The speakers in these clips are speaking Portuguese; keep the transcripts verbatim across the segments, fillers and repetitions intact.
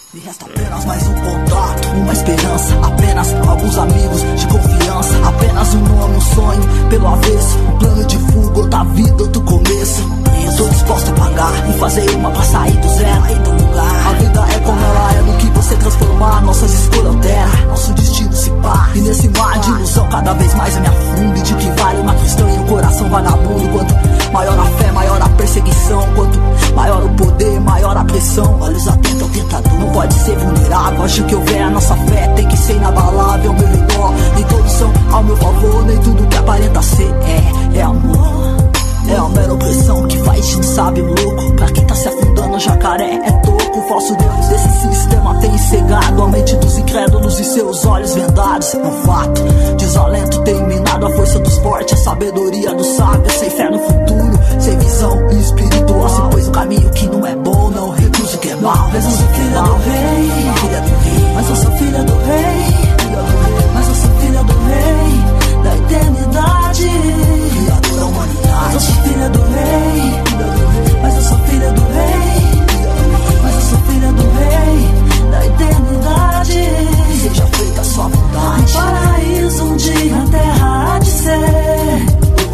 Me resta apenas mais um contato, uma esperança, apenas alguns amigos de confiança, apenas um nome, um sonho pelo avesso, um plano de fuga, outra vida, outro começo. Eu tô disposto a pagar e fazer uma pra sair do zero, aí do lugar. A vida é como ela é, no que você transformar, nossas escolhas altera, nosso destino se pá. E nesse mar de ilusão cada vez mais eu me afundo. E de que vale uma cristã e um coração vagabundo? Quanto maior a fé, maior a perseguição. Quanto maior o poder, maior a pressão. Olhos atentos ao tentador, não pode ser vulnerável. Acho que houver a nossa fé tem que ser inabalável. Ao meu redor, nem todos são ao meu favor, nem tudo que aparenta ser é, é amor. É a mera opressão que faz gente sábio louco. Pra quem tá se afundando, o jacaré é toco. O falso Deus desse sistema tem cegado a mente dos incrédulos e seus olhos vendados. É um fato, desalento tem minado a força dos fortes, a sabedoria dos sábios. Sem fé no futuro, sem visão espiritual. Se pôs um caminho que não é bom, não recuso que é mal. Mas eu sou filha do rei, filha do rei. Mas eu sou filha do rei, mas eu sou filha do rei da eternidade, criador da humanidade. Mas eu sou filha do rei, mas eu sou filha do rei, mas eu sou filha do rei da eternidade. Seja feita a sua vontade. Um paraíso um dia a terra há de ser.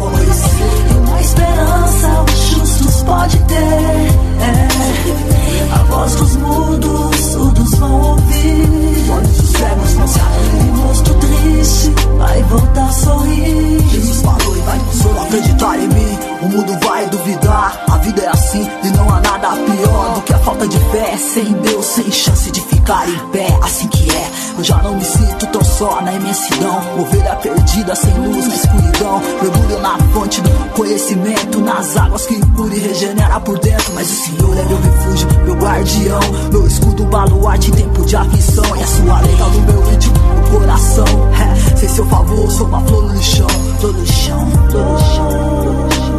E uma esperança os justos pode ter. É. A voz dos mudos, surdos vão ouvir. Olhos dos cegos vão se abrir. O rosto triste vai voltar a sorrir. Jesus falou e vai só acreditar em mim. O mundo vai duvidar, a vida é assim e não há nada pior do que a falta de fé. Sem Deus, sem chance de ficar em pé, assim que é. Eu já não me sinto tão só na imensidão. Ovelha perdida, sem luz na escuridão. Mergulho na fonte do conhecimento, nas águas que cura e regenera por dentro. Mas o Senhor é meu refúgio, meu guardião, meu escudo, baluarte em tempo de aflição. E a sua lei tá no meu íntimo, no coração. É, sem seu favor, sou uma flor no chão. Flor no chão, flor no chão, flor no chão.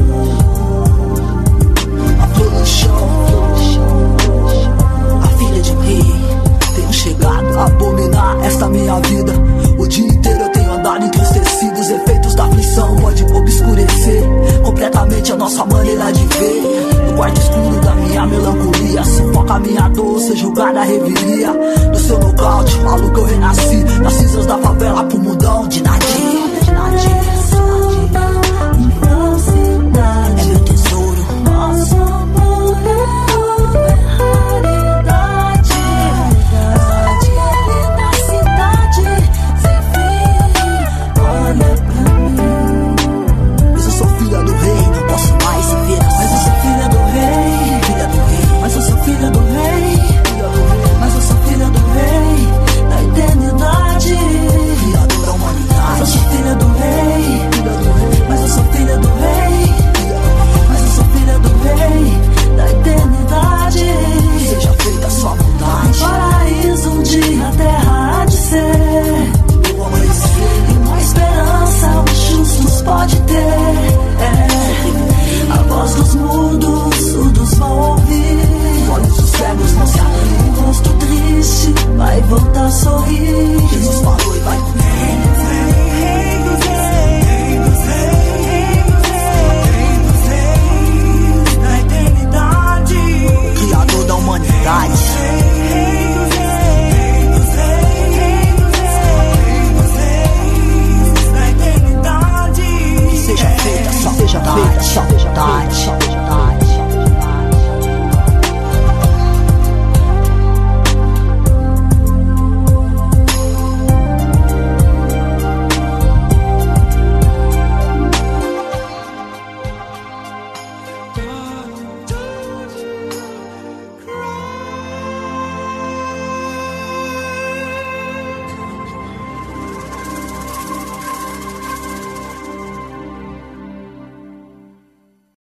A flor no chão, flor no chão. A filha de um rei. Tenho chegado a abominar esta minha vida. O dia inteiro eu tenho andado entristecido. Os efeitos da aflição podem obscurecer completamente a nossa maneira de ver. No quarto escuro da minha melancolia, sufoca a minha dor, ser julgada a revelia. Do seu nocaute, maluco eu renasci. Das cinzas da favela pro mundão de Nadir, de Nadir. É meu tesouro. Nosso amor é raridade. Cidade ali na cidade sem fim. Olha pra mim. Mas eu sou filha do rei, não posso mais viver assim. Mas eu sou filha do rei, filha do rei. Mas eu sou filha do rei, mas eu sou filha do rei da eternidade, criador da humanidade. Mas eu sou filha do rei, mas eu sou filha do rei, mas eu sou filha do rei da eternidade. Seja feita a sua vontade. Paraíso um dia a terra há de ser. Eu amanhecer e uma esperança os justos pode ter. É. A voz dos mudos, surdos vão ouvir. Olhos dos cegos vão se abrir. O rosto triste vai voltar a sorrir. Jesus falou e vai comer. Criador da humanidade. Seja feita, só seja feita, só seja feita.